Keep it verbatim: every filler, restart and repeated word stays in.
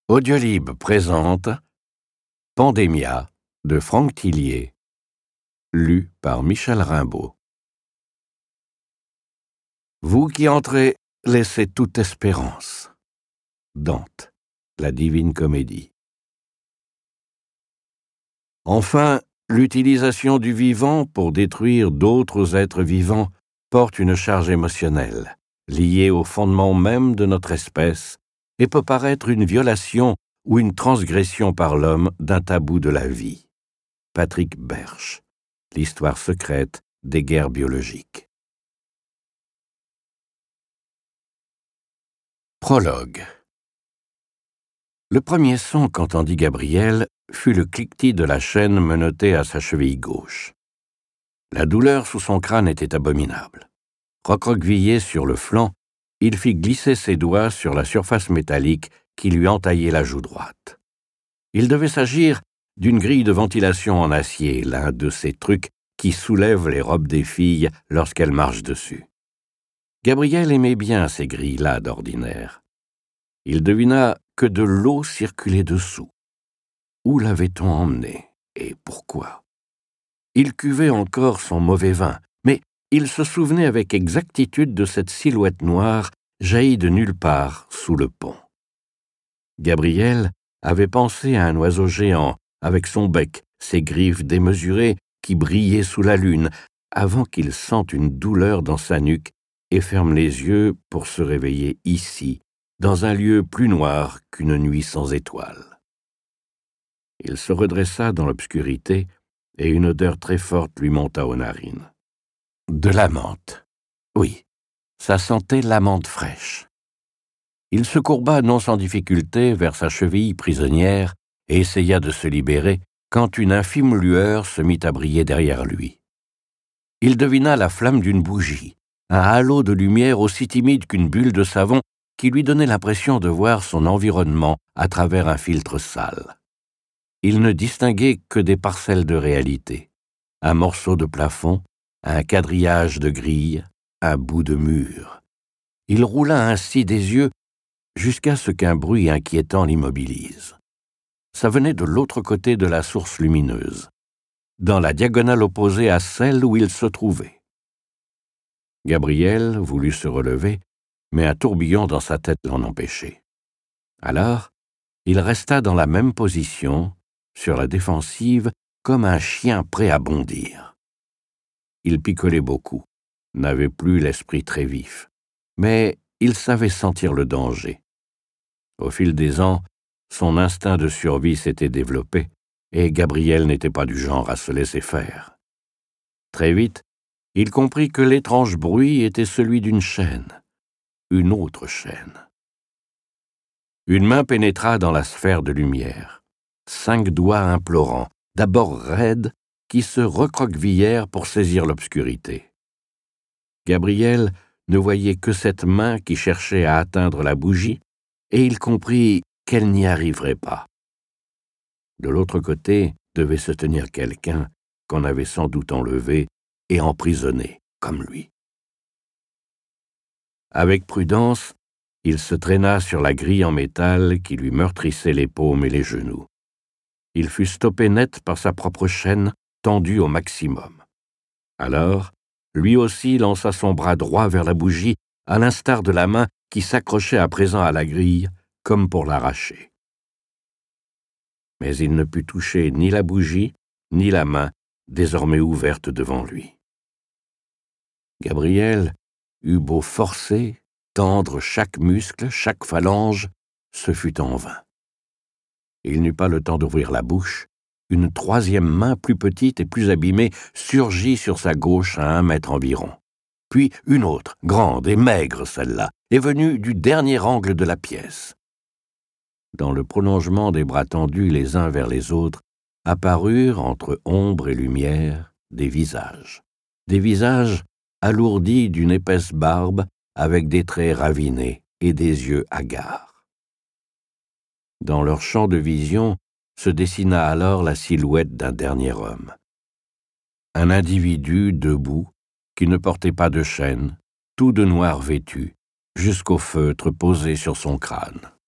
Audiolib présente Pandémia de Franck Thillier, lu par Michel Rimbaud. Vous qui entrez, laissez toute espérance. Dante, la Divine Comédie. Enfin, l'utilisation du vivant pour détruire d'autres êtres vivants porte une charge émotionnelle, liée au fondement même de notre espèce, et peut paraître une violation ou une transgression par l'homme d'un tabou de la vie. Patrick Berch, L'histoire secrète des guerres biologiques. Prologue. Le premier son qu'entendit Gabriel fut le cliquetis de la chaîne menottée à sa cheville gauche. La douleur sous son crâne était abominable. Recroquevillé sur le flanc, il fit glisser ses doigts sur la surface métallique qui lui entaillait la joue droite. Il devait s'agir d'une grille de ventilation en acier, l'un de ces trucs qui soulèvent les robes des filles lorsqu'elles marchent dessus. Gabriel aimait bien ces grilles-là d'ordinaire. Il devina que de l'eau circulait dessous. Où l'avait-on emmené et pourquoi? Il cuvait encore son mauvais vin, mais il se souvenait avec exactitude de cette silhouette noire jaillie de nulle part sous le pont. Gabriel avait pensé à un oiseau géant, avec son bec, ses griffes démesurées qui brillaient sous la lune, avant qu'il sente une douleur dans sa nuque et ferme les yeux pour se réveiller ici, dans un lieu plus noir qu'une nuit sans étoiles. Il se redressa dans l'obscurité et une odeur très forte lui monta aux narines. De la menthe. Oui, ça sentait la menthe fraîche. Il se courba non sans difficulté vers sa cheville prisonnière et essaya de se libérer quand une infime lueur se mit à briller derrière lui. Il devina la flamme d'une bougie, un halo de lumière aussi timide qu'une bulle de savon qui lui donnait l'impression de voir son environnement à travers un filtre sale. Il ne distinguait que des parcelles de réalité, un morceau de plafond, un quadrillage de grille, un bout de mur. Il roula ainsi des yeux jusqu'à ce qu'un bruit inquiétant l'immobilise. Ça venait de l'autre côté de la source lumineuse, dans la diagonale opposée à celle où il se trouvait. Gabriel voulut se relever, mais un tourbillon dans sa tête l'en empêchait. Alors, il resta dans la même position, sur la défensive, comme un chien prêt à bondir. Il picolait beaucoup, n'avait plus l'esprit très vif, mais il savait sentir le danger. Au fil des ans, son instinct de survie s'était développé, et Gabriel n'était pas du genre à se laisser faire. Très vite, il comprit que l'étrange bruit était celui d'une chaîne, une autre chaîne. Une main pénétra dans la sphère de lumière, cinq doigts implorants, d'abord raides, qui se recroquevillèrent pour saisir l'obscurité. Gabriel ne voyait que cette main qui cherchait à atteindre la bougie, et il comprit qu'elle n'y arriverait pas. De l'autre côté devait se tenir quelqu'un qu'on avait sans doute enlevé et emprisonné, comme lui. Avec prudence, il se traîna sur la grille en métal qui lui meurtrissait les paumes et les genoux. Il fut stoppé net par sa propre chaîne, tendue au maximum. Alors, lui aussi lança son bras droit vers la bougie, à l'instar de la main qui s'accrochait à présent à la grille, comme pour l'arracher. Mais il ne put toucher ni la bougie, ni la main, désormais ouverte devant lui. Gabriel eut beau forcer, tendre chaque muscle, chaque phalange, ce fut en vain. Il n'eut pas le temps d'ouvrir la bouche. Une troisième main plus petite et plus abîmée surgit sur sa gauche à un mètre environ. Puis une autre, grande et maigre celle-là, est venue du dernier angle de la pièce. Dans le prolongement des bras tendus les uns vers les autres, apparurent, entre ombre et lumière, des visages. Des visages alourdis d'une épaisse barbe, avec des traits ravinés et des yeux hagards. Dans leur champ de vision se dessina alors la silhouette d'un dernier homme. Un individu debout, qui ne portait pas de chaîne, tout de noir vêtu, jusqu'au feutre posé sur son crâne.